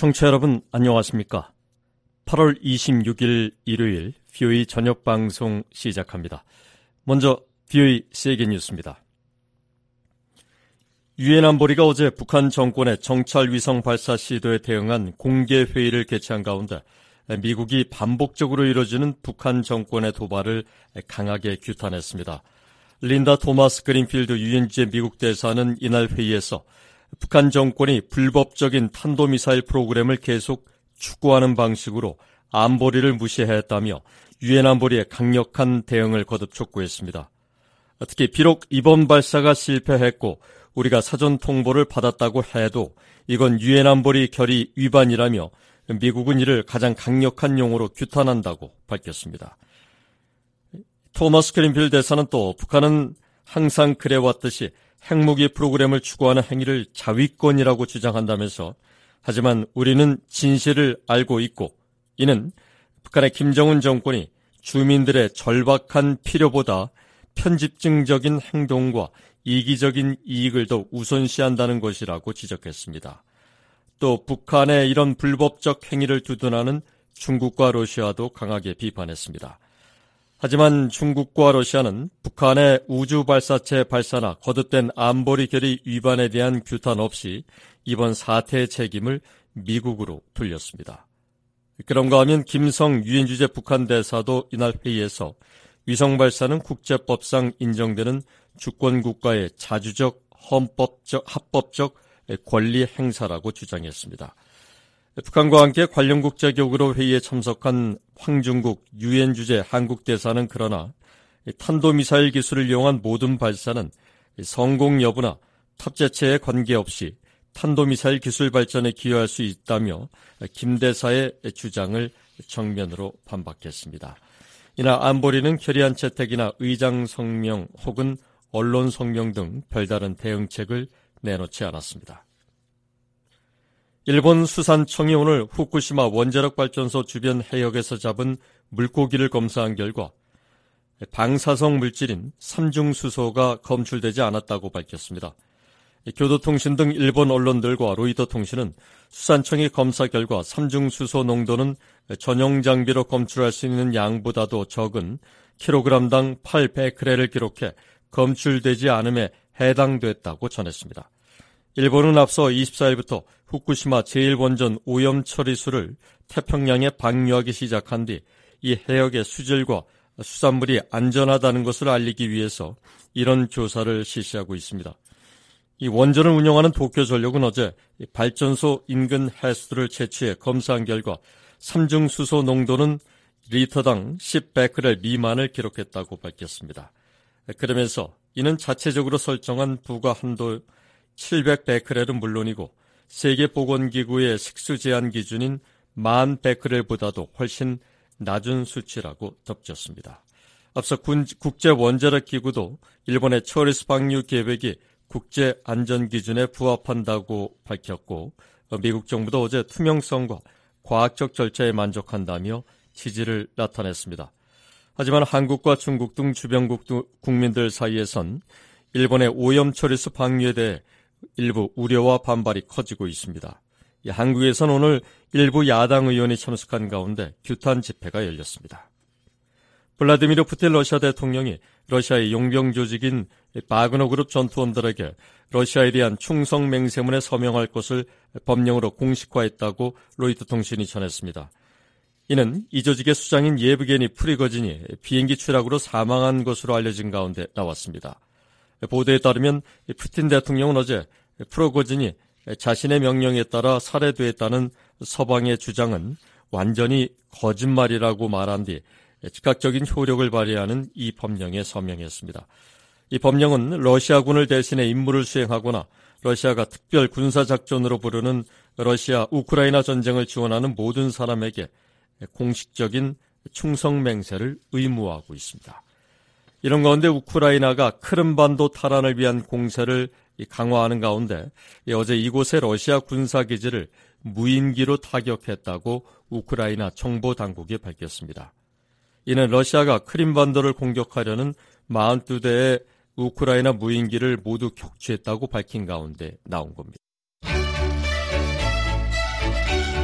청취자 여러분 안녕하십니까? 8월 26일 일요일 VOA 저녁 방송 시작합니다. 먼저 VOA 세계 뉴스입니다. 유엔 안보리가 어제 북한 정권의 정찰 위성 발사 시도에 대응한 공개 회의를 개최한 가운데 미국이 반복적으로 이뤄지는 북한 정권의 도발을 강하게 규탄했습니다. 린다 토마스 그린필드 유엔 주재 미국 대사는 이날 회의에서 북한 정권이 불법적인 탄도미사일 프로그램을 계속 추구하는 방식으로 안보리를 무시했다며 유엔 안보리의 강력한 대응을 거듭 촉구했습니다. 특히 비록 이번 발사가 실패했고 우리가 사전 통보를 받았다고 해도 이건 유엔 안보리 결의 위반이라며 미국은 이를 가장 강력한 용어로 규탄한다고 밝혔습니다. 토마스 그린필드 대사는 또 북한은 항상 그래왔듯이 핵무기 프로그램을 추구하는 행위를 자위권이라고 주장한다면서 하지만 우리는 진실을 알고 있고 이는 북한의 김정은 정권이 주민들의 절박한 필요보다 편집증적인 행동과 이기적인 이익을 더 우선시한다는 것이라고 지적했습니다. 또 북한의 이런 불법적 행위를 두둔하는 중국과 러시아도 강하게 비판했습니다. 하지만 중국과 러시아는 북한의 우주 발사체 발사나 거듭된 안보리 결의 위반에 대한 규탄 없이 이번 사태의 책임을 미국으로 돌렸습니다. 그런가 하면 김성 유엔 주재 북한 대사도 이날 회의에서 위성 발사는 국제법상 인정되는 주권 국가의 자주적 합법적 권리 행사라고 주장했습니다. 북한과 함께 관련 국제격으로 회의에 참석한 황중국 유엔 주재 한국 대사는 그러나 탄도미사일 기술을 이용한 모든 발사는 성공 여부나 탑재체에 관계없이 탄도미사일 기술 발전에 기여할 수 있다며 김 대사의 주장을 정면으로 반박했습니다. 이날 안보리는 결의안 채택이나 의장 성명 혹은 언론 성명 등 별다른 대응책을 내놓지 않았습니다. 일본 수산청이 오늘 후쿠시마 원자력 발전소 주변 해역에서 잡은 물고기를 검사한 결과 방사성 물질인 삼중수소가 검출되지 않았다고 밝혔습니다. 교도통신 등 일본 언론들과 로이터 통신은 수산청의 검사 결과 삼중수소 농도는 전용 장비로 검출할 수 있는 양보다도 적은 킬로그램당 800g를 기록해 검출되지 않음에 해당됐다고 전했습니다. 일본은 앞서 24일부터 후쿠시마 제1원전 오염 처리수를 태평양에 방류하기 시작한 뒤 이 해역의 수질과 수산물이 안전하다는 것을 알리기 위해서 이런 조사를 실시하고 있습니다. 이 원전을 운영하는 도쿄전력은 어제 발전소 인근 해수들을 채취해 검사한 결과 삼중수소 농도는 리터당 10베크렐 미만을 기록했다고 밝혔습니다. 그러면서 이는 자체적으로 설정한 부가 한도 700베크렐은 물론이고 세계보건기구의 식수 제한 기준인 10,000베크렐보다도 훨씬 낮은 수치라고 덧붙였습니다. 앞서 국제원자력기구도 일본의 처리수 방류 계획이 국제안전기준에 부합한다고 밝혔고 미국 정부도 어제 투명성과 과학적 절차에 만족한다며 지지를 나타냈습니다. 하지만 한국과 중국 등 주변국 국민들 사이에선 일본의 오염 처리수 방류에 대해 일부 우려와 반발이 커지고 있습니다. 한국에선 오늘 일부 야당 의원이 참석한 가운데 규탄 집회가 열렸습니다. 블라디미르 푸틴 러시아 대통령이 러시아의 용병 조직인 바그너 그룹 전투원들에게 러시아에 대한 충성 맹세문에 서명할 것을 법령으로 공식화했다고 로이터 통신이 전했습니다. 이는 이 조직의 수장인 예브게니 프리거진이 비행기 추락으로 사망한 것으로 알려진 가운데 나왔습니다. 보도에 따르면 푸틴 대통령은 어제 프리거진이 자신의 명령에 따라 살해됐다는 서방의 주장은 완전히 거짓말이라고 말한 뒤 즉각적인 효력을 발휘하는 이 법령에 서명했습니다. 이 법령은 러시아군을 대신해 임무를 수행하거나 러시아가 특별 군사작전으로 부르는 러시아 우크라이나 전쟁을 지원하는 모든 사람에게 공식적인 충성맹세를 의무화하고 있습니다. 이런 가운데 우크라이나가 크림반도 탈환을 위한 공세를 강화하는 가운데 어제 이곳의 러시아 군사기지를 무인기로 타격했다고 우크라이나 정보당국이 밝혔습니다. 이는 러시아가 크림반도를 공격하려는 42대의 우크라이나 무인기를 모두 격추했다고 밝힌 가운데 나온 겁니다.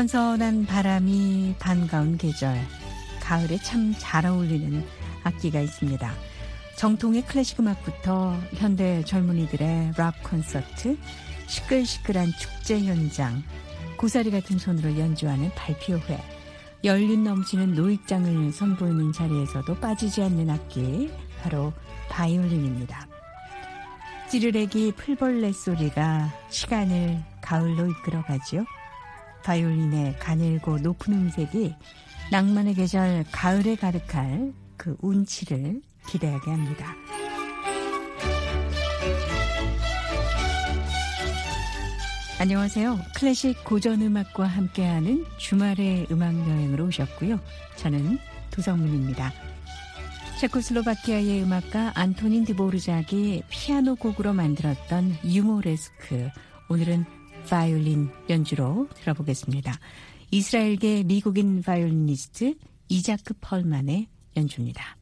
선선한 바람이 반가운 계절, 가을에 참 잘 어울리는 악기가 있습니다. 정통의 클래식 음악부터 현대 젊은이들의 락 콘서트, 시끌시끌한 축제 현장, 고사리 같은 손으로 연주하는 발표회, 연륜 넘치는 노익장을 선보이는 자리에서도 빠지지 않는 악기, 바로 바이올린입니다. 찌르레기 풀벌레 소리가 시간을 가을로 이끌어가지요. 바이올린의 가늘고 높은 음색이 낭만의 계절 가을에 가득할 그 운치를 기대하게 합니다. 안녕하세요. 클래식 고전음악과 함께하는 주말의 음악여행으로 오셨고요. 저는 도성문입니다. 체코슬로바키아의 음악가 안토닌 드보르작이 피아노 곡으로 만들었던 유모레스크, 오늘은 바이올린 연주로 들어보겠습니다. 이스라엘계 미국인 바이올리니스트 이자크 펄만의 연주입니다.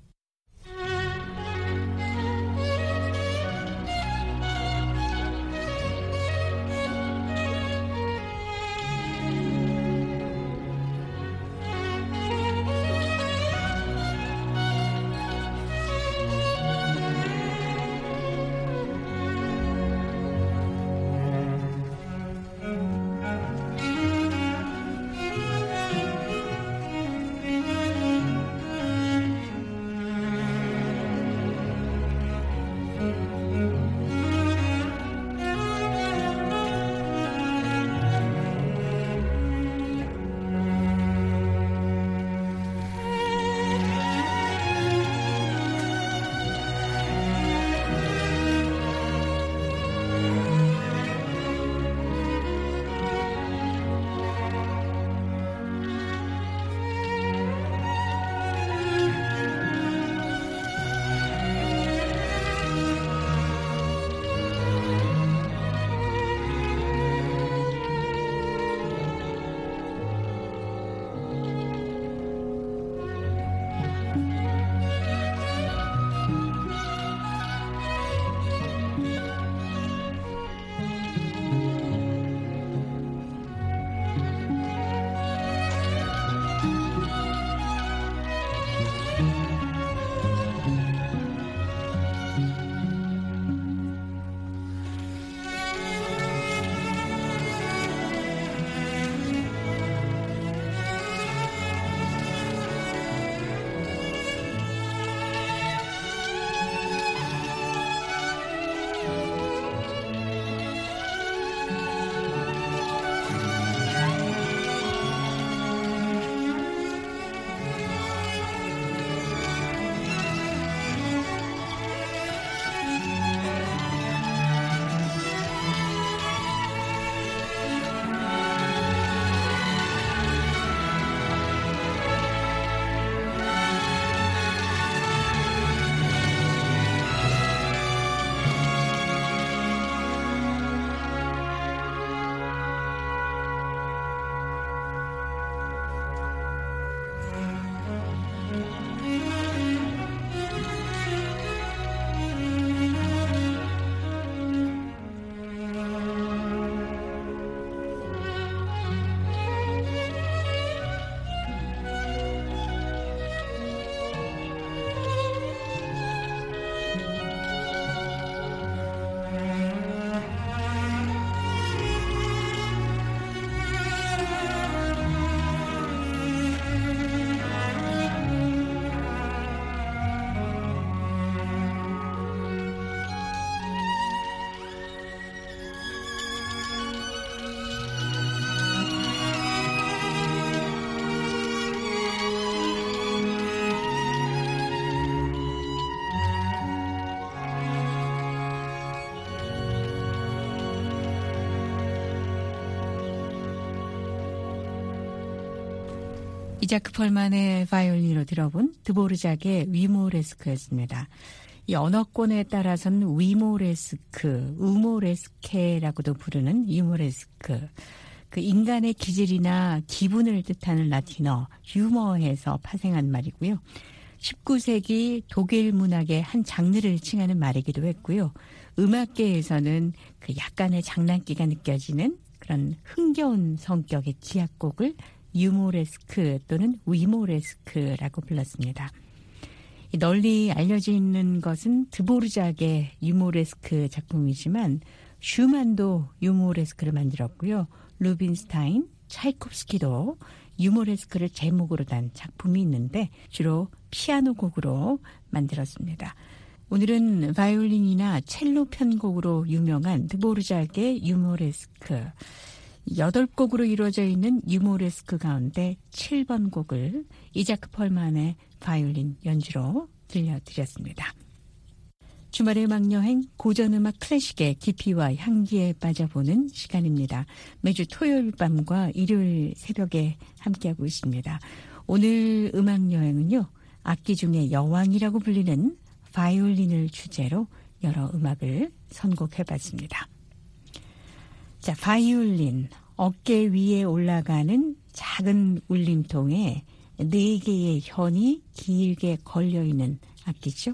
이자크 펄만의 바이올린으로 들어본 드보르작의 위모레스크였습니다. 이 언어권에 따라서는 위모레스크, 우모레스케라고도 부르는 유모레스크. 그 인간의 기질이나 기분을 뜻하는 라틴어 유머에서 파생한 말이고요. 19세기 독일 문학의 한 장르를 칭하는 말이기도 했고요. 음악계에서는 그 약간의 장난기가 느껴지는 그런 흥겨운 성격의 기악곡을 유모레스크 또는 위모레스크라고 불렀습니다. 널리 알려져 있는 것은 드보르작의 유모레스크 작품이지만 슈만도 유모레스크를 만들었고요. 루빈스타인, 차이콥스키도 유모레스크를 제목으로 단 작품이 있는데 주로 피아노 곡으로 만들었습니다. 오늘은 바이올린이나 첼로 편곡으로 유명한 드보르작의 유모레스크 8곡으로 이루어져 있는 유모레스크 가운데 7번 곡을 이자크 펄만의 바이올린 연주로 들려드렸습니다. 주말의 음악여행 고전음악 클래식의 깊이와 향기에 빠져보는 시간입니다. 매주 토요일 밤과 일요일 새벽에 함께하고 있습니다. 오늘 음악여행은요. 악기 중에 여왕이라고 불리는 바이올린을 주제로 여러 음악을 선곡해봤습니다. 자, 바이올린, 어깨 위에 올라가는 작은 울림통에 4개의 현이 길게 걸려있는 악기죠.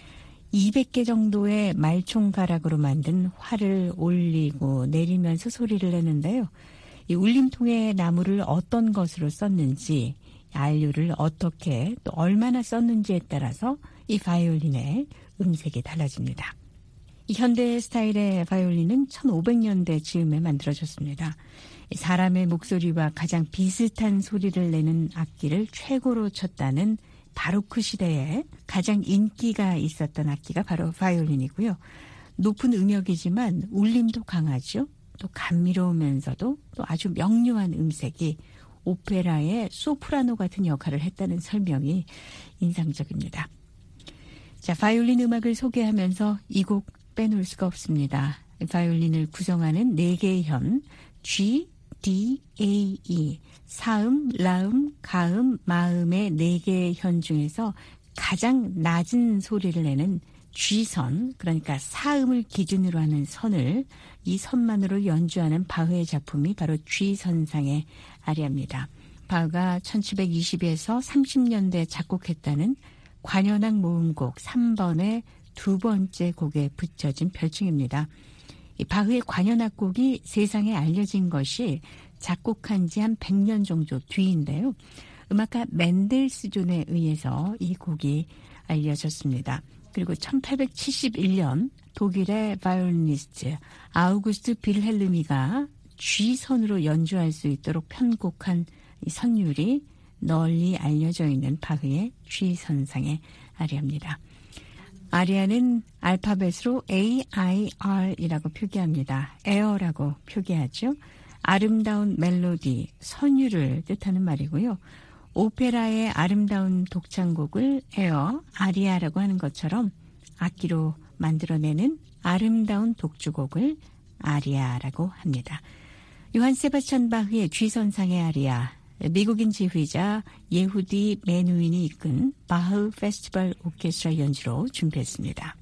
200개 정도의 말총가락으로 만든 활을 올리고 내리면서 소리를 내는데요. 이 울림통의 나무를 어떤 것으로 썼는지, 안료를 어떻게 또 얼마나 썼는지에 따라서 이 바이올린의 음색이 달라집니다. 이 현대 스타일의 바이올린은 1500년대 즈음에 만들어졌습니다. 사람의 목소리와 가장 비슷한 소리를 내는 악기를 최고로 쳤다는 바로크 시대에 가장 인기가 있었던 악기가 바로 바이올린이고요. 높은 음역이지만 울림도 강하죠. 또 감미로우면서도 또 아주 명료한 음색이 오페라의 소프라노 같은 역할을 했다는 설명이 인상적입니다. 자, 바이올린 음악을 소개하면서 이 곡 빼놓을 수가 없습니다. 바이올린을 구성하는 4개의 현, G, D, A, E, 사음, 라음, 가음, 마음의 4개의 현 중에서 가장 낮은 소리를 내는 G선, 그러니까 사음을 기준으로 하는 선을 이 선만으로 연주하는 바흐의 작품이 바로 G선상의 아리아입니다. 바흐가 1720에서 30년대 작곡했다는 관현악 모음곡 3번의 2번째 곡에 붙여진 별칭입니다. 이 바흐의 관현악곡이 세상에 알려진 것이 작곡한 지 한 100년 정도 뒤인데요. 음악가 맨델스존에 의해서 이 곡이 알려졌습니다. 그리고 1871년 독일의 바이올리니스트 아우구스트 빌헬름이가 G선으로 연주할 수 있도록 편곡한 이 선율이 널리 알려져 있는 바흐의 G선상의 아리아입니다. 아리아는 알파벳으로 AIR이라고 표기합니다. 에어라고 표기하죠. 아름다운 멜로디, 선율을 뜻하는 말이고요. 오페라의 아름다운 독창곡을 에어, 아리아라고 하는 것처럼 악기로 만들어내는 아름다운 독주곡을 아리아라고 합니다. 요한 세바스찬 바흐의 G선상의 아리아, 미국인 지휘자 예후디 메누인이 이끈 바흐 페스티벌 오케스트라 연주로 준비했습니다.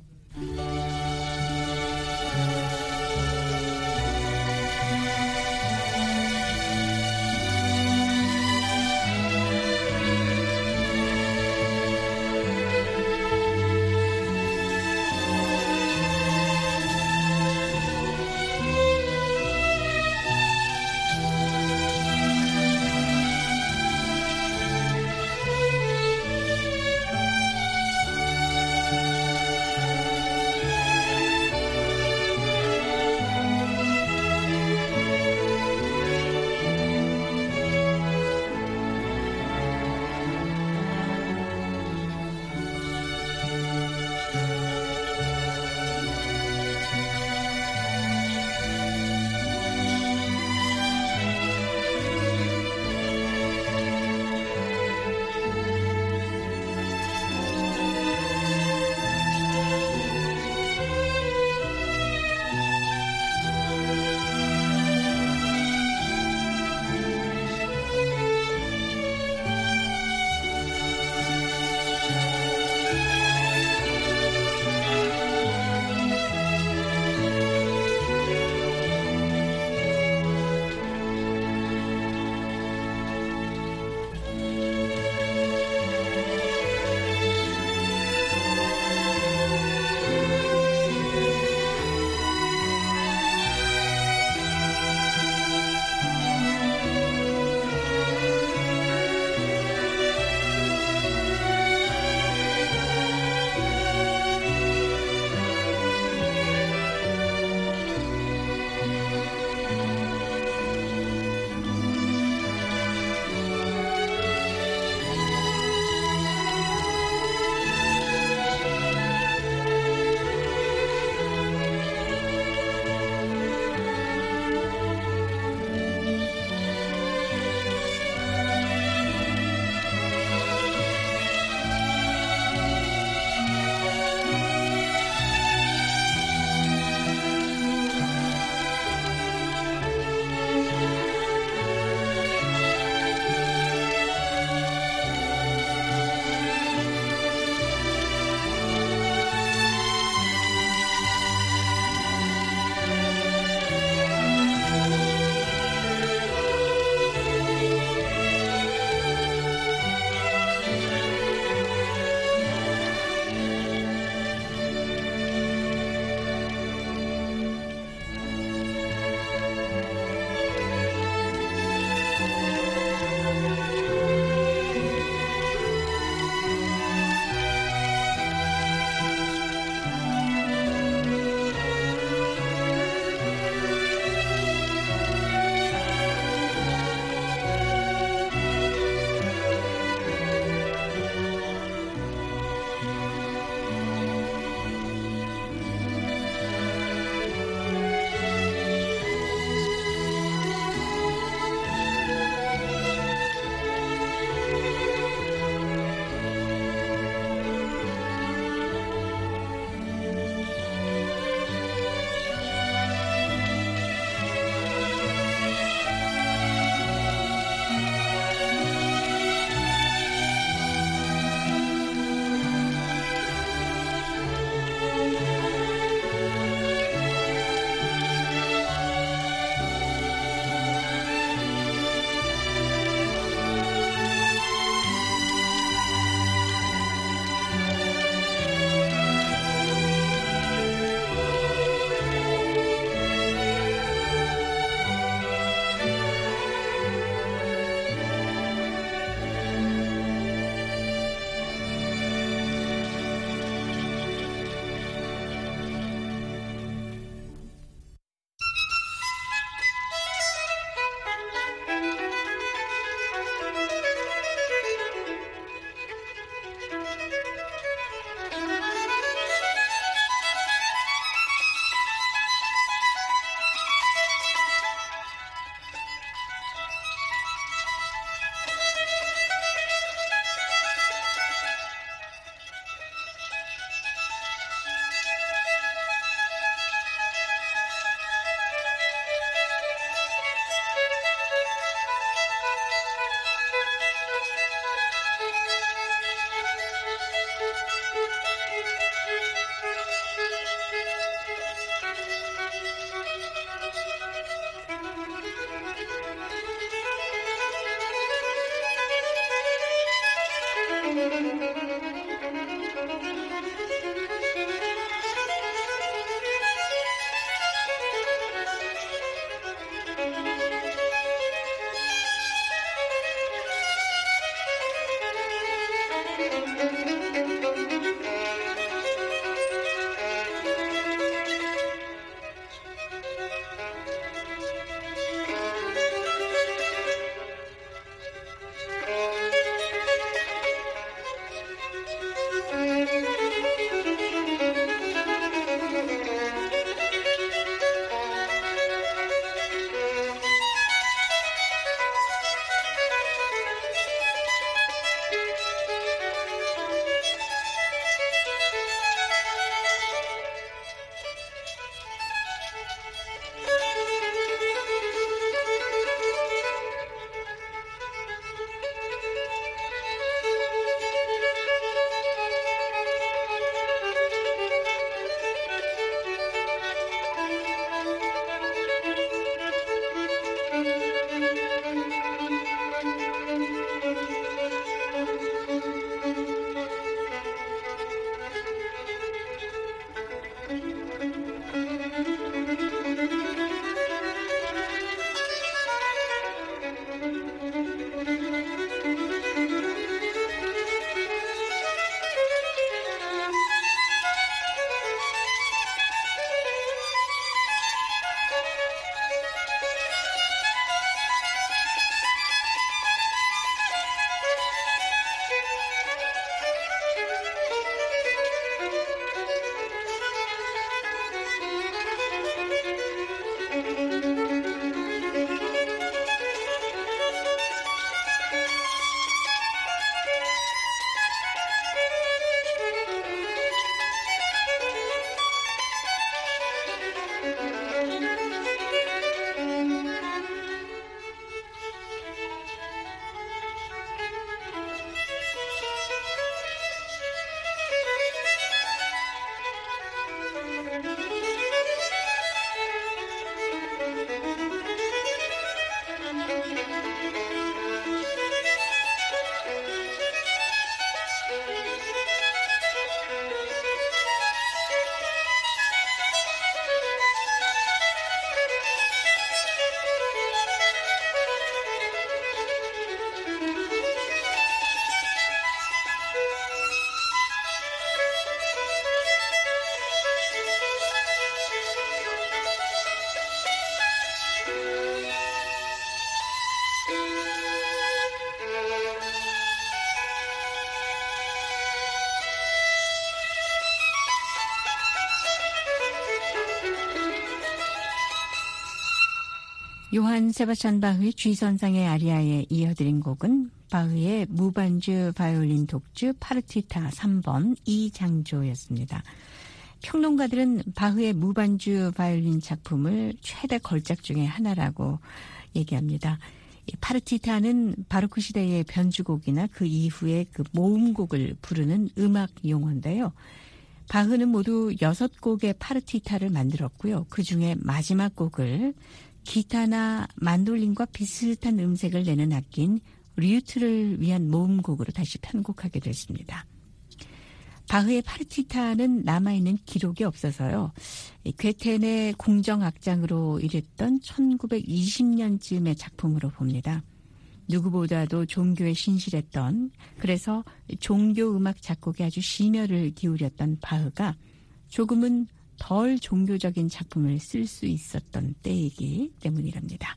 요한 세바스찬 바흐의 G선상의 아리아에 이어드린 곡은 바흐의 무반주 바이올린 독주 파르티타 3번 이장조였습니다. 평론가들은 바흐의 무반주 바이올린 작품을 최대 걸작 중의 하나라고 얘기합니다. 파르티타는 바로크 시대의 변주곡이나 그 이후에 그 모음곡을 부르는 음악 용어인데요. 바흐는 모두 6곡의 파르티타를 만들었고요. 그중에 마지막 곡을 기타나 만돌린과 비슷한 음색을 내는 악기인 류트를 위한 모음곡으로 다시 편곡하게 됐습니다. 바흐의 파르티타는 남아있는 기록이 없어서요. 괴텐의 공정악장으로 일했던 1920년쯤의 작품으로 봅니다. 누구보다도 종교에 신실했던, 그래서 종교음악 작곡에 아주 심혈을 기울였던 바흐가 조금은 덜 종교적인 작품을 쓸 수 있었던 때이기 때문이랍니다.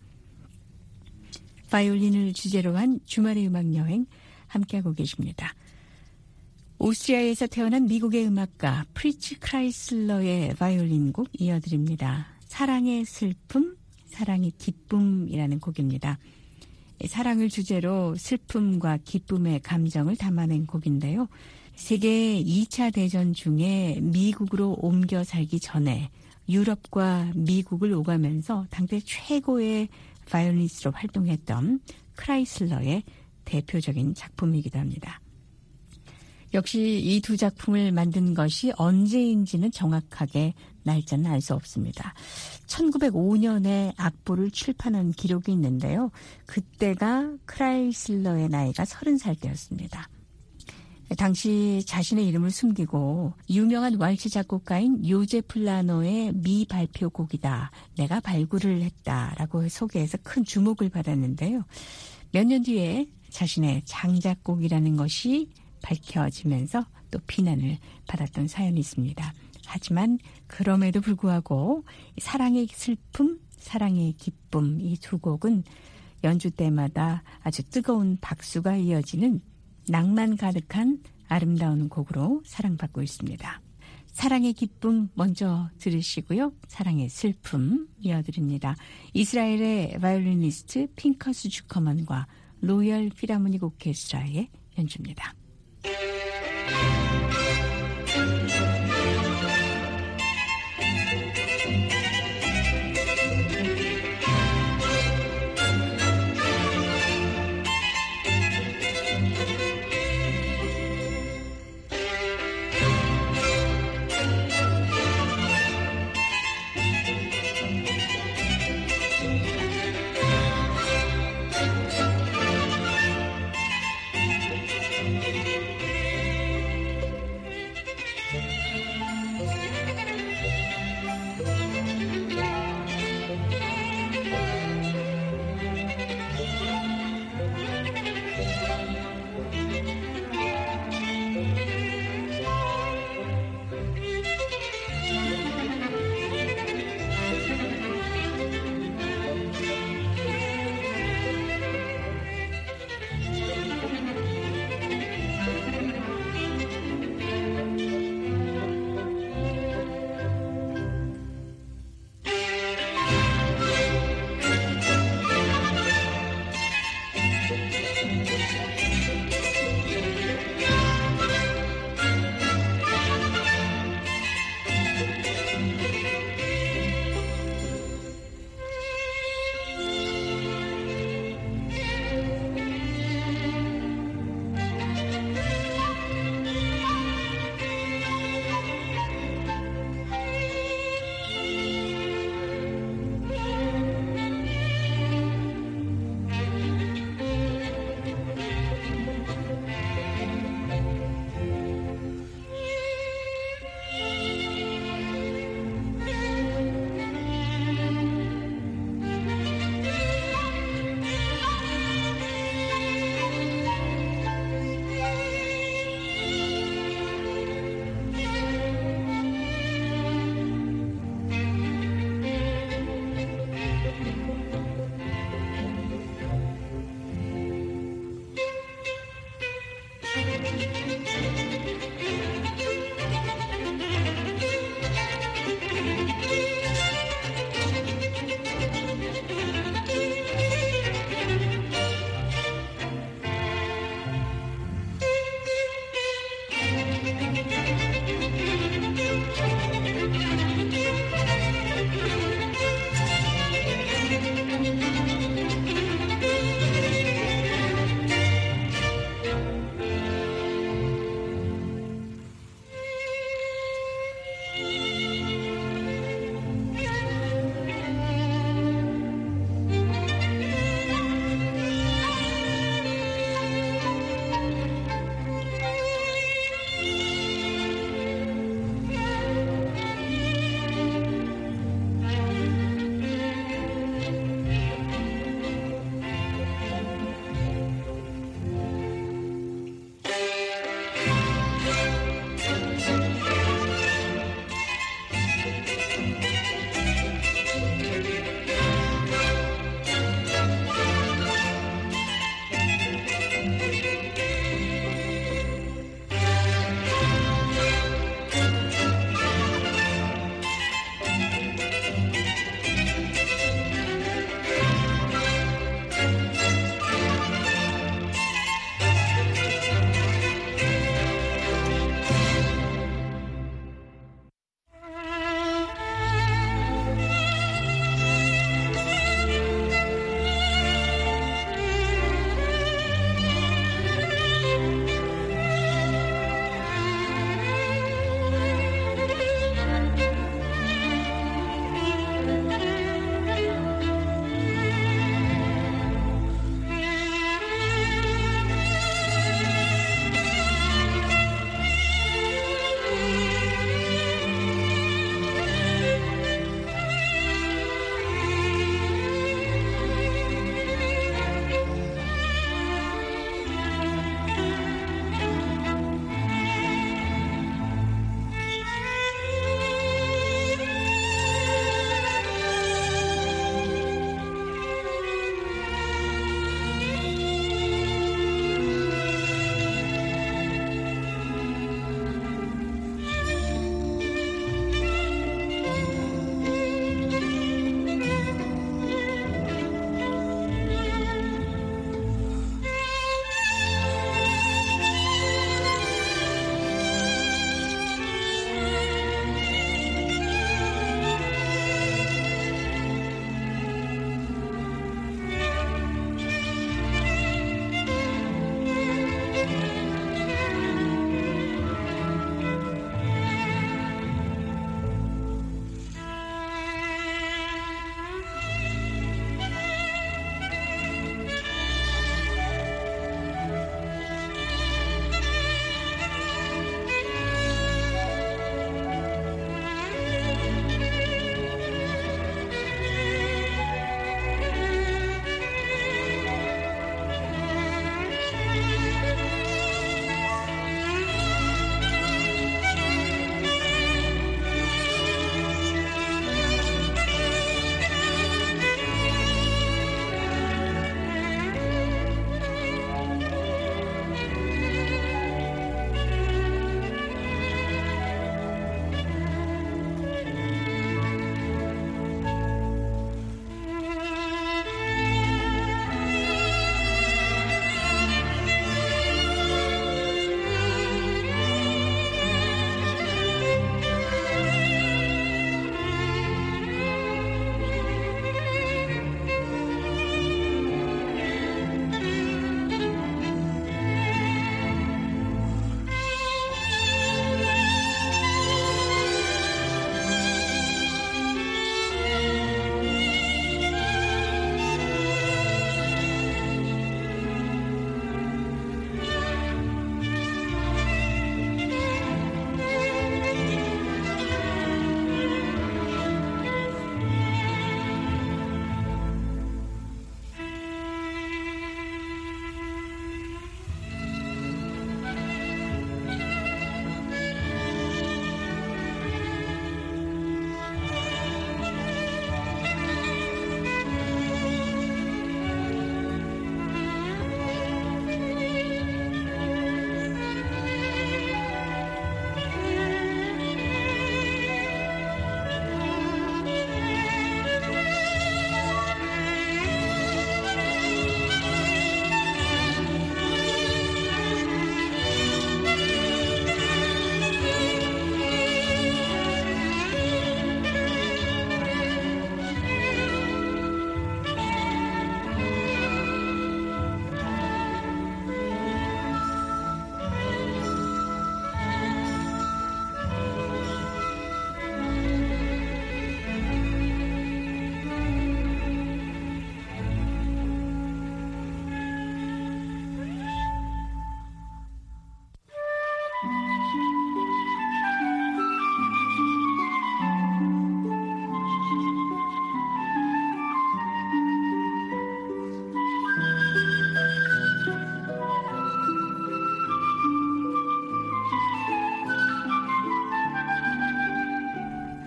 바이올린을 주제로 한 주말의 음악여행 함께하고 계십니다. 오스트리아에서 태어난 미국의 음악가 프리츠 크라이슬러의 바이올린곡 이어드립니다. 사랑의 슬픔, 사랑의 기쁨이라는 곡입니다. 사랑을 주제로 슬픔과 기쁨의 감정을 담아낸 곡인데요. 세계 2차 대전 중에 미국으로 옮겨 살기 전에 유럽과 미국을 오가면서 당대 최고의 바이올리니스트로 활동했던 크라이슬러의 대표적인 작품이기도 합니다. 역시 이 두 작품을 만든 것이 언제인지는 정확하게 날짜는 알 수 없습니다. 1905년에 악보를 출판한 기록이 있는데요. 그때가 크라이슬러의 나이가 30살 때였습니다. 당시 자신의 이름을 숨기고 유명한 왈츠 작곡가인 요제프 라노의 미발표곡이다. 내가 발굴을 했다라고 소개해서 큰 주목을 받았는데요. 몇 년 뒤에 자신의 장작곡이라는 것이 밝혀지면서 또 비난을 받았던 사연이 있습니다. 하지만 그럼에도 불구하고 사랑의 슬픔, 사랑의 기쁨 이 두 곡은 연주 때마다 아주 뜨거운 박수가 이어지는 낭만 가득한 아름다운 곡으로 사랑받고 있습니다. 사랑의 기쁨 먼저 들으시고요. 사랑의 슬픔 이어드립니다. 이스라엘의 바이올리니스트 핑커스 주커먼과 로열 필하모닉 오케스트라의 연주입니다.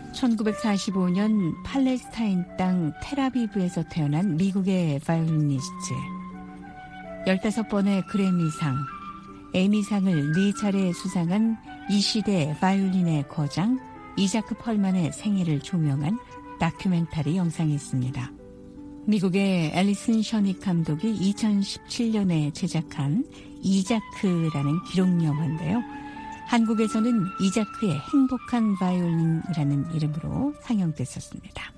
1945년 팔레스타인 땅 텔아비브에서 태어난 미국의 바이올리니스트. 15번의 그래미상, 에미상을 4차례 수상한 이 시대 바이올린의 거장 이자크 펄만의 생애를 조명한 다큐멘터리 영상이 있습니다. 미국의 앨리슨 셔닉 감독이 2017년에 제작한 이자크라는 기록 영화인데요. 한국에서는 이자크의 행복한 바이올린이라는 이름으로 상영됐었습니다.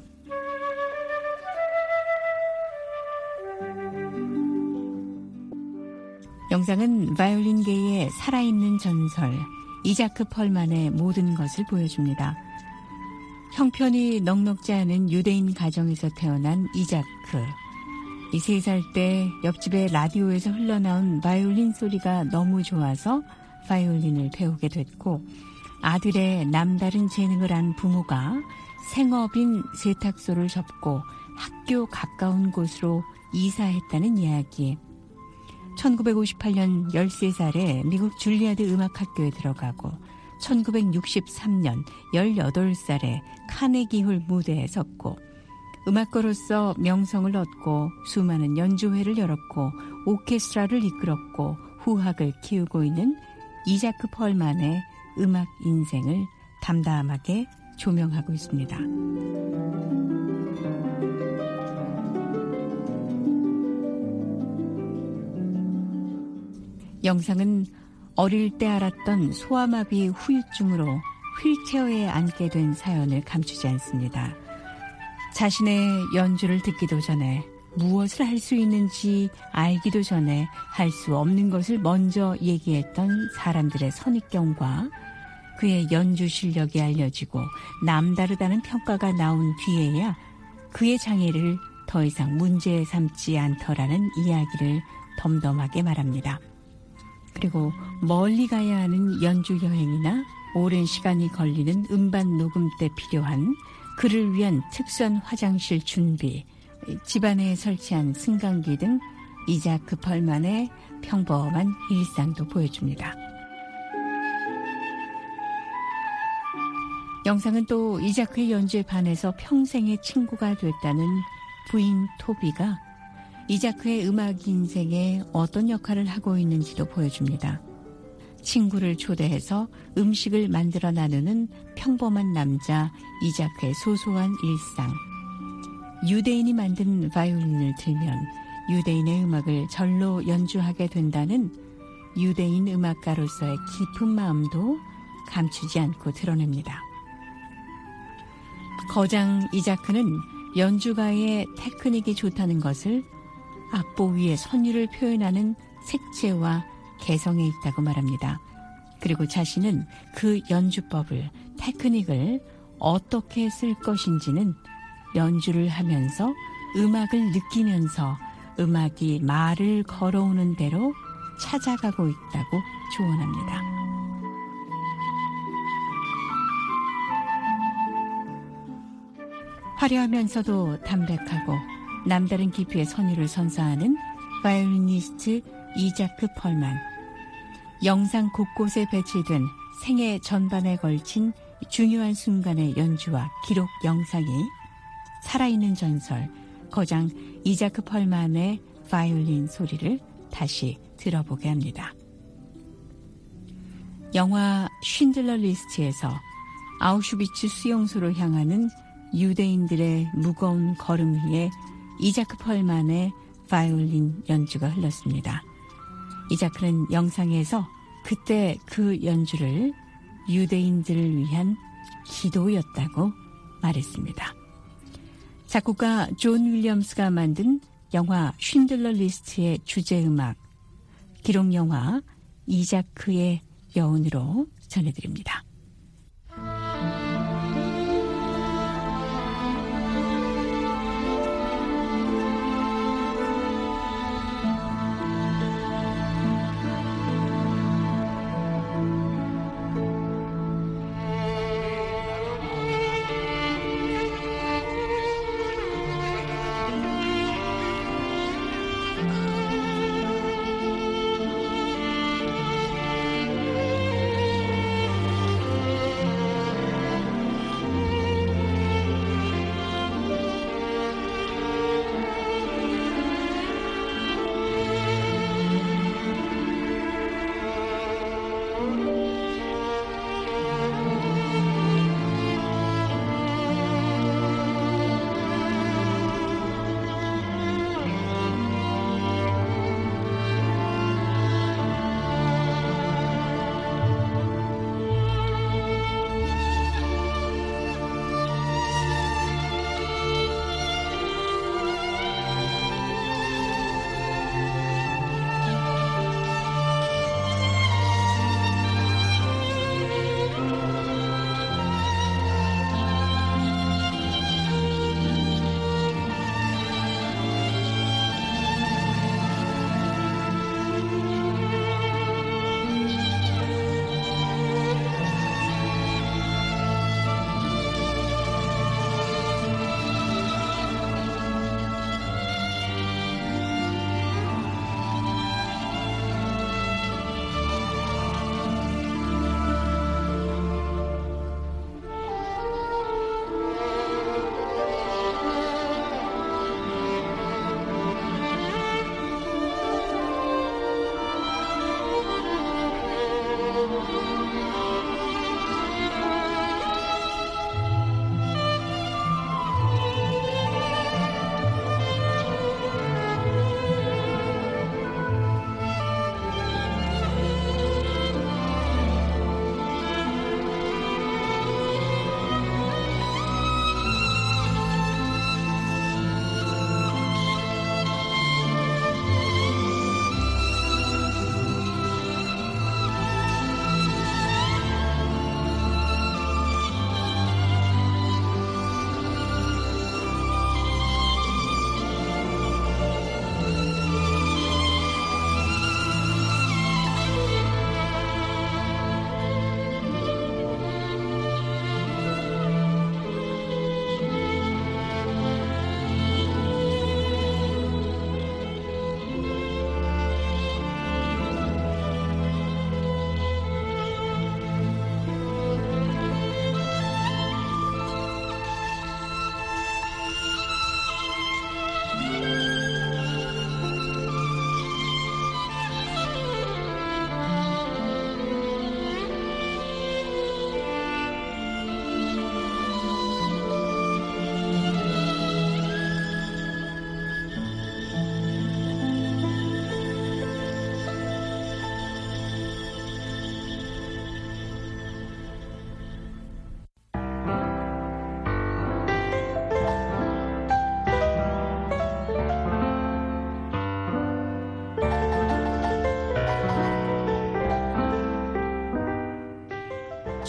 영상은 바이올린계의 살아있는 전설, 이자크 펄만의 모든 것을 보여줍니다. 형편이 넉넉지 않은 유대인 가정에서 태어난 이자크. 이 3살 때 옆집의 라디오에서 흘러나온 바이올린 소리가 너무 좋아서 바이올린을 배우게 됐고, 아들의 남다른 재능을 안 부모가 생업인 세탁소를 접고 학교 가까운 곳으로 이사했다는 이야기. 1958년 13살에 미국 줄리아드 음악학교에 들어가고 1963년 18살에 카네기홀 무대에 섰고 음악가로서 명성을 얻고 수많은 연주회를 열었고 오케스트라를 이끌었고 후학을 키우고 있는 이자크 펄만의 음악 인생을 담담하게 조명하고 있습니다. 영상은 어릴 때 알았던 소아마비 후유증으로 휠체어에 앉게 된 사연을 감추지 않습니다. 자신의 연주를 듣기도 전에 무엇을 할 수 있는지 알기도 전에 할 수 없는 것을 먼저 얘기했던 사람들의 선입견과 그의 연주 실력이 알려지고 남다르다는 평가가 나온 뒤에야 그의 장애를 더 이상 문제 삼지 않더라는 이야기를 덤덤하게 말합니다. 그리고 멀리 가야 하는 연주 여행이나 오랜 시간이 걸리는 음반 녹음 때 필요한 그를 위한 특수한 화장실 준비, 집안에 설치한 승강기 등 이자크 펄만의 평범한 일상도 보여줍니다. 영상은 또 이자크의 연주에 반해서 평생의 친구가 됐다는 부인 토비가 이자크의 음악 인생에 어떤 역할을 하고 있는지도 보여줍니다. 친구를 초대해서 음식을 만들어 나누는 평범한 남자 이자크의 소소한 일상. 유대인이 만든 바이올린을 들면 유대인의 음악을 절로 연주하게 된다는 유대인 음악가로서의 깊은 마음도 감추지 않고 드러냅니다. 거장 이자크는 연주가의 테크닉이 좋다는 것을 악보 위에 선율을 표현하는 색채와 개성에 있다고 말합니다. 그리고 자신은 그 연주법을, 테크닉을 어떻게 쓸 것인지는 연주를 하면서 음악을 느끼면서 음악이 말을 걸어오는 대로 찾아가고 있다고 조언합니다. 화려하면서도 담백하고 남다른 깊이의 선율을 선사하는 바이올리니스트 이자크 펄만. 영상 곳곳에 배치된 생애 전반에 걸친 중요한 순간의 연주와 기록 영상이 살아있는 전설, 거장 이자크 펄만의 바이올린 소리를 다시 들어보게 합니다. 영화 쉰들러 리스트에서 아우슈비츠 수용소로 향하는 유대인들의 무거운 걸음 위에 이자크 펄만의 바이올린 연주가 흘렀습니다. 이자크는 영상에서 그때 그 연주를 유대인들을 위한 기도였다고 말했습니다. 작곡가 존 윌리엄스가 만든 영화 쉰들러 리스트의 주제음악, 기록영화 이자크의 여운으로 전해드립니다.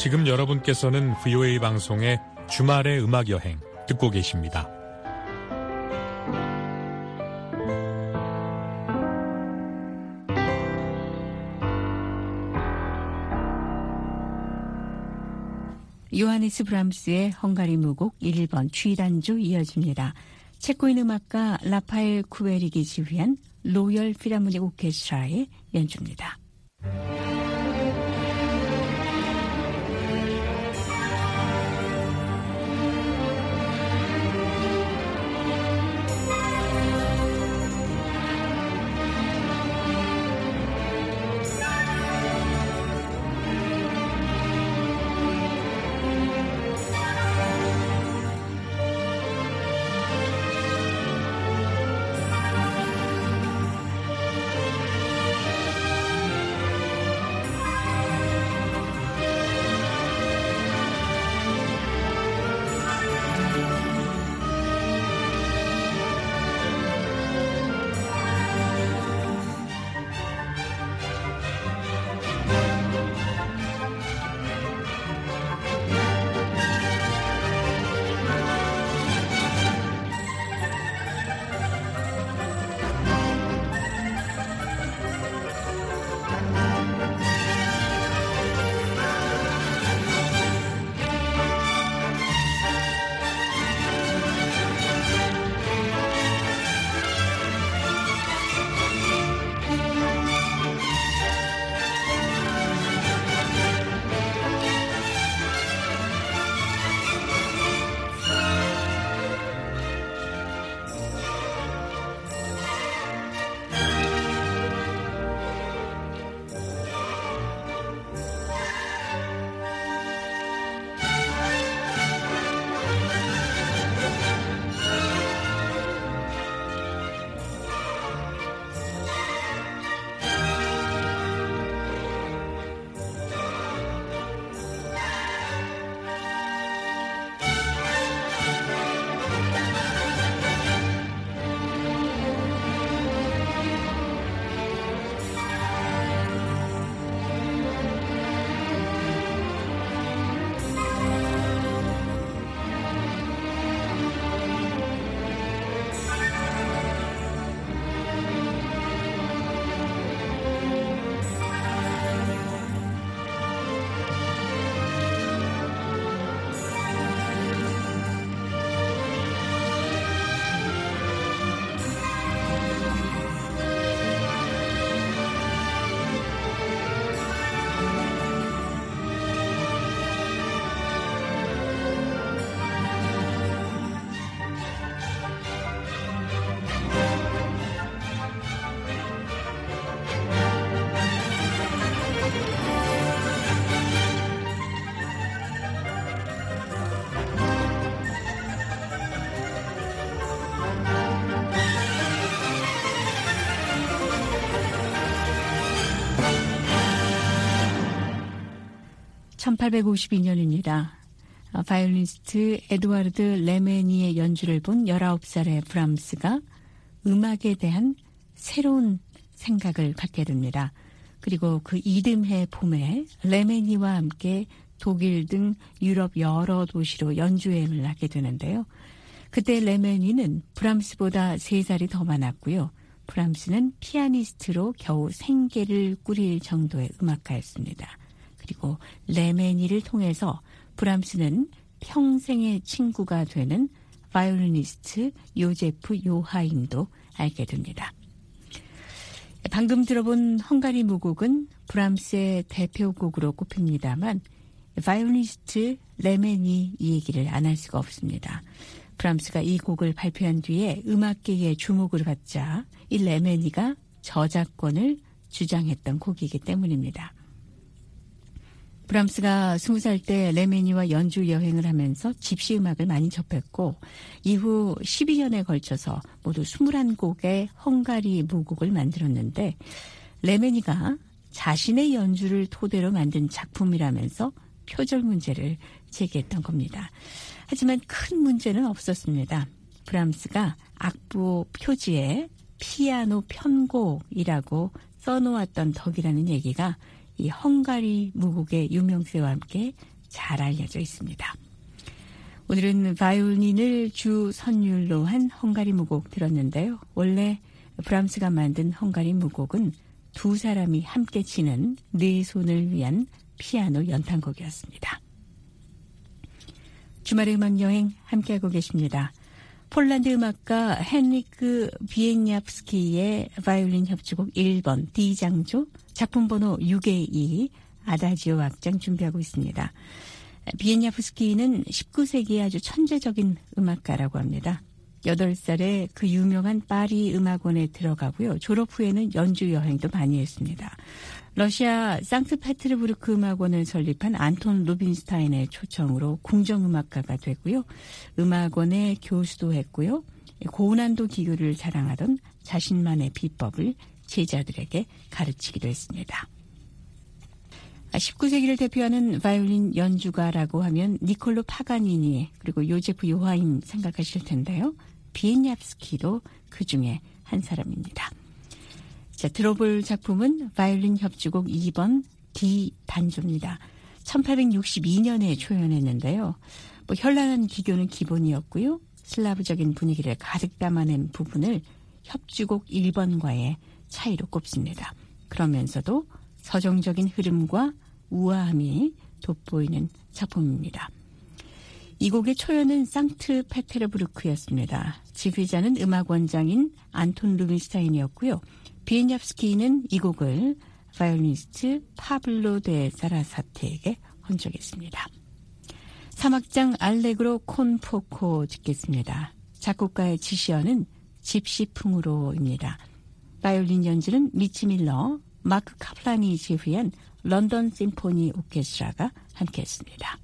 지금 여러분께서는 VOA 방송의 주말의 음악여행 듣고 계십니다. 요하네스 브람스의 헝가리 무곡 1번 G단조 이어집니다. 체코인 음악가 라파엘 쿠베릭이 지휘한 로열 필하모닉 오케스트라의 연주입니다. (1852년입니다) 바이올리니스트 에두아르드 레메니의 연주를 본 19살의 브람스가 음악에 대한 새로운 생각을 갖게 됩니다. 그리고 그 이듬해 봄에 레메니와 함께 독일 등 유럽 여러 도시로 연주여행을 하게 되는데요. 그때 레메니는 브람스보다 3살이 더 많았고요. 브람스는 피아니스트로 겨우 생계를 꾸릴 정도의 음악가였습니다. 그리고 레메니를 통해서 브람스는 평생의 친구가 되는 바이올리니스트 요제프 요하임도 알게 됩니다. 방금 들어본 헝가리 무곡은 브람스의 대표곡으로 꼽힙니다만 바이올리니스트 레메니 이 얘기를 안 할 수가 없습니다. 브람스가 이 곡을 발표한 뒤에 음악계의 주목을 받자 이 레메니가 저작권을 주장했던 곡이기 때문입니다. 브람스가 20살 때 레메니와 연주 여행을 하면서 집시 음악을 많이 접했고 이후 12년에 걸쳐서 모두 21곡의 헝가리 무곡을 만들었는데 레메니가 자신의 연주를 토대로 만든 작품이라면서 표절 문제를 제기했던 겁니다. 하지만 큰 문제는 없었습니다. 브람스가 악보 표지에 피아노 편곡이라고 써놓았던 덕이라는 얘기가 이 헝가리 무곡의 유명세와 함께 잘 알려져 있습니다. 오늘은 바이올린을 주 선율로 한 헝가리 무곡 들었는데요. 원래 브람스가 만든 헝가리 무곡은 두 사람이 함께 치는 네 손을 위한 피아노 연탄곡이었습니다. 주말의 음악 여행 함께하고 계십니다. 폴란드 음악가 헨리크 비엔야프스키의 바이올린 협주곡 1번 D장조 작품 번호 6의 2 아다지오 악장 준비하고 있습니다. 비엔야프스키는 19세기의 아주 천재적인 음악가라고 합니다. 8살에 그 유명한 파리 음악원에 들어가고요. 졸업 후에는 연주 여행도 많이 했습니다. 러시아 상트페테르부르크 음악원을 설립한 안톤 루빈스타인의 초청으로 궁정음악가가 되고요. 음악원의 교수도 했고요. 고난도 기교를 자랑하던 자신만의 비법을 제자들에게 가르치기도 했습니다. 19세기를 대표하는 바이올린 연주가라고 하면 니콜로 파가니니 그리고 요제프 요하임 생각하실 텐데요. 비엔야프스키도 그중에 한 사람입니다. 자, 들어볼 작품은 바이올린 협주곡 2번 D 단조입니다. 1862년에 초연했는데요. 현란한 기교는 기본이었고요. 슬라브적인 분위기를 가득 담아낸 부분을 협주곡 1번과의 차이로 꼽습니다. 그러면서도 서정적인 흐름과 우아함이 돋보이는 작품입니다. 이 곡의 초연은 상트페테르부르크였습니다. 지휘자는 음악원장인 안톤 루빈스타인이었고요. 비엔야프스키는 이 곡을 바이올리니스트 파블로 데 사라사테에게 헌정했습니다. 3악장 알레그로 콘 포코 듣겠습니다. 작곡가의 지시어는 집시풍으로입니다. 바이올린 연주는 미치 밀러, 마크 카플란이 지휘한 런던 심포니 오케스트라가 함께했습니다.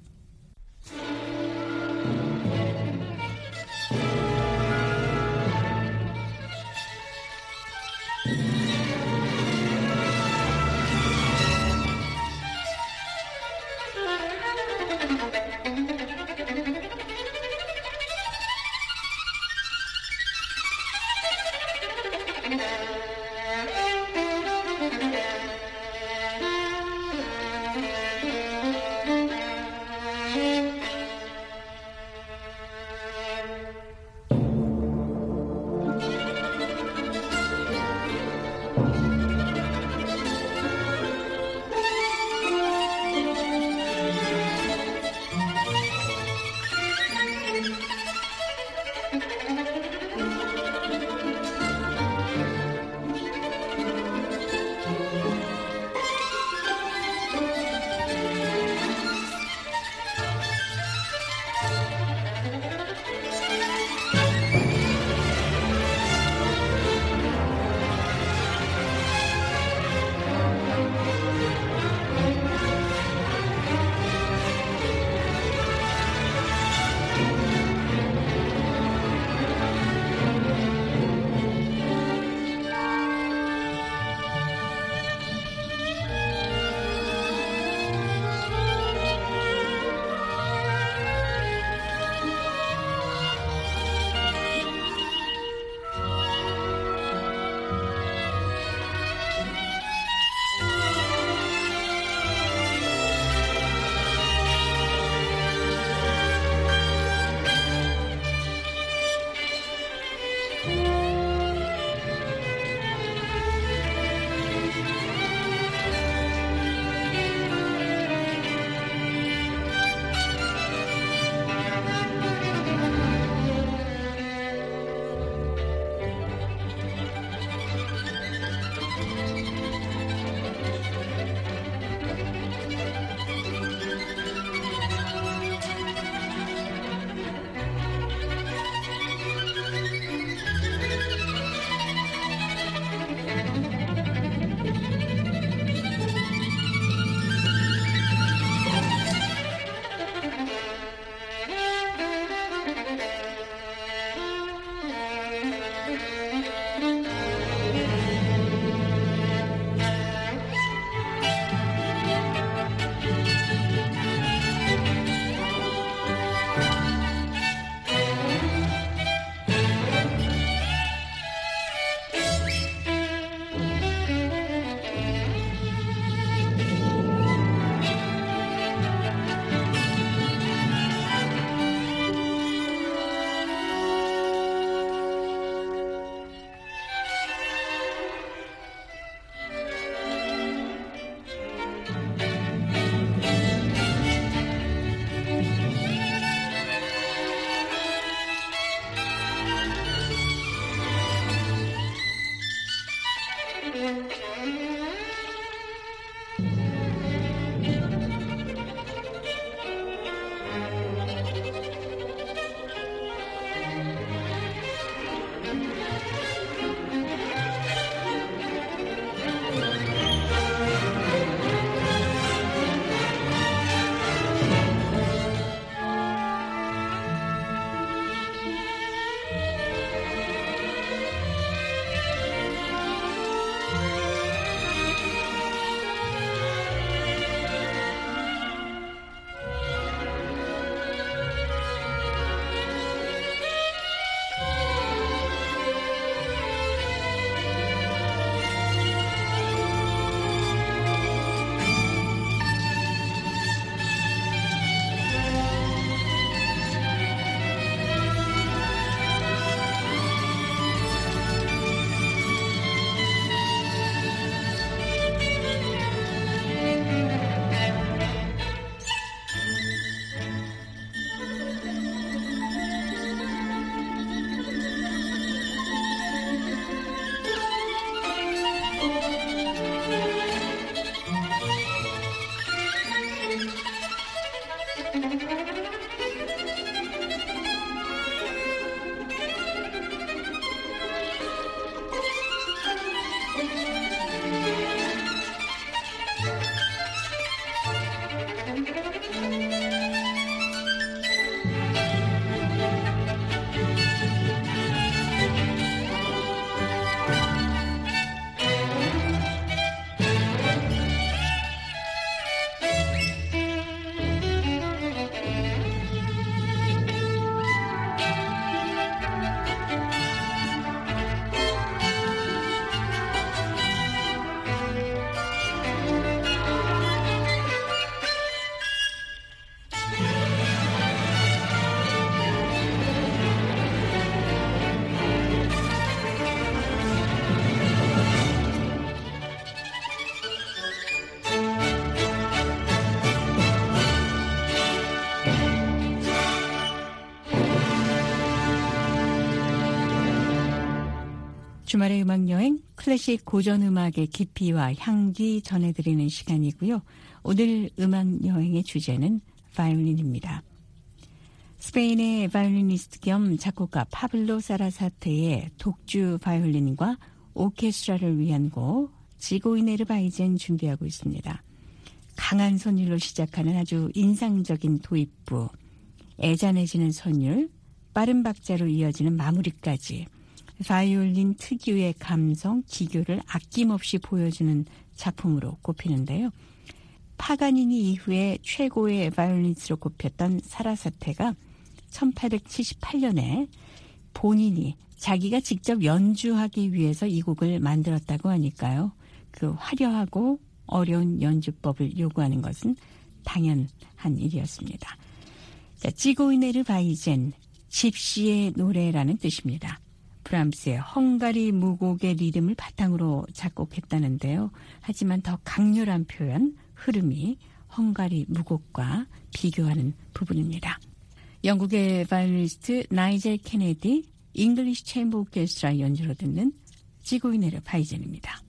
주말의 음악여행, 클래식 고전음악의 깊이와 향기 전해드리는 시간이고요. 오늘 음악여행의 주제는 바이올린입니다. 스페인의 바이올리니스트 겸 작곡가 파블로 사라사테의 독주 바이올린과 오케스트라를 위한 곡 지고이네르 바이젠 준비하고 있습니다. 강한 선율로 시작하는 아주 인상적인 도입부, 애잔해지는 선율, 빠른 박자로 이어지는 마무리까지 바이올린 특유의 감성, 기교를 아낌없이 보여주는 작품으로 꼽히는데요. 파가니니 이후에 최고의 바이올리니스트로 꼽혔던 사라사테가 1878년에 본인이 자기가 직접 연주하기 위해서 이 곡을 만들었다고 하니까요. 그 화려하고 어려운 연주법을 요구하는 것은 당연한 일이었습니다. 자, 지고이네르 바이젠, 집시의 노래라는 뜻입니다. 브람스의 헝가리 무곡의 리듬을 바탕으로 작곡했다는데요. 하지만 더 강렬한 표현, 흐름이 헝가리 무곡과 비교하는 부분입니다. 영국의 바이올리니스트 나이젤 케네디, 잉글리시 챔버 오케스트라 연주로 듣는 지고이네르 바이젠입니다.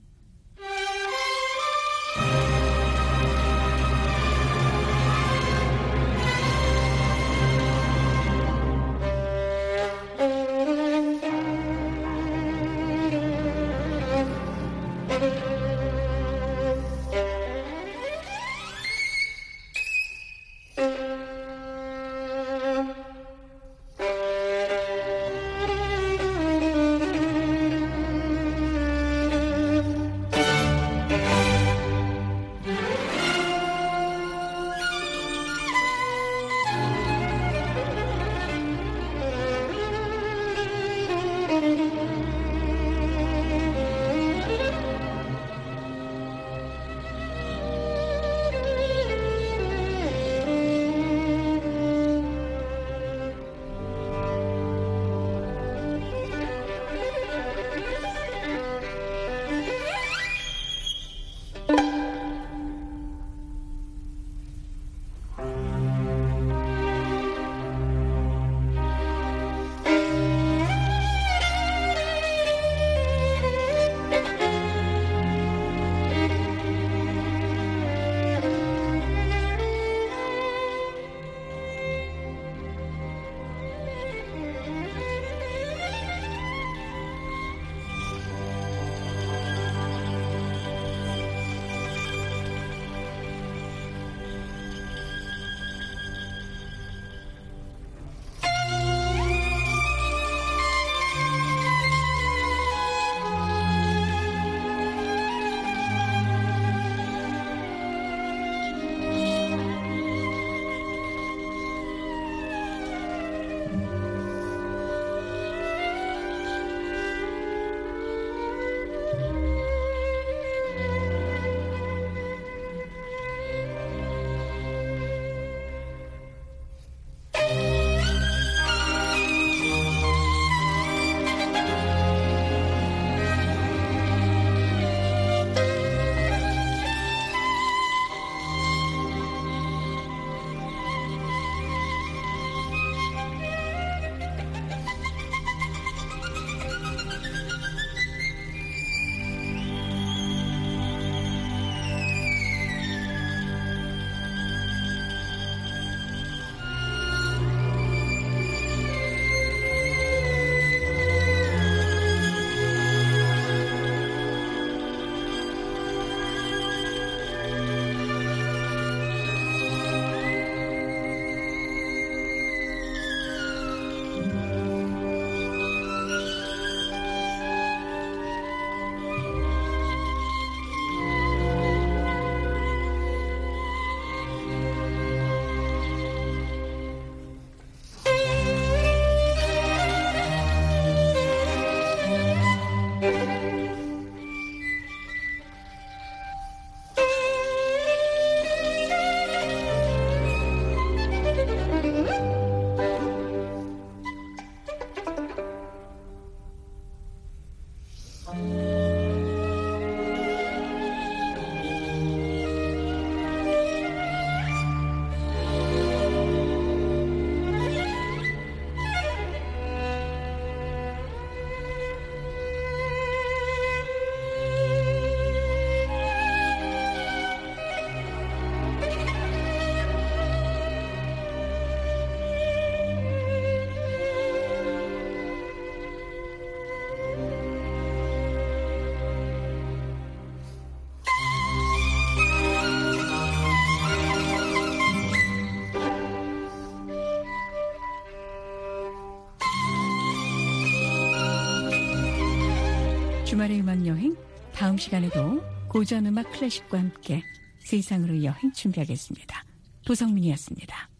주말의 음악 여행, 다음 시간에도 고전 음악 클래식과 함께 세상으로 여행 준비하겠습니다. 도성민이었습니다.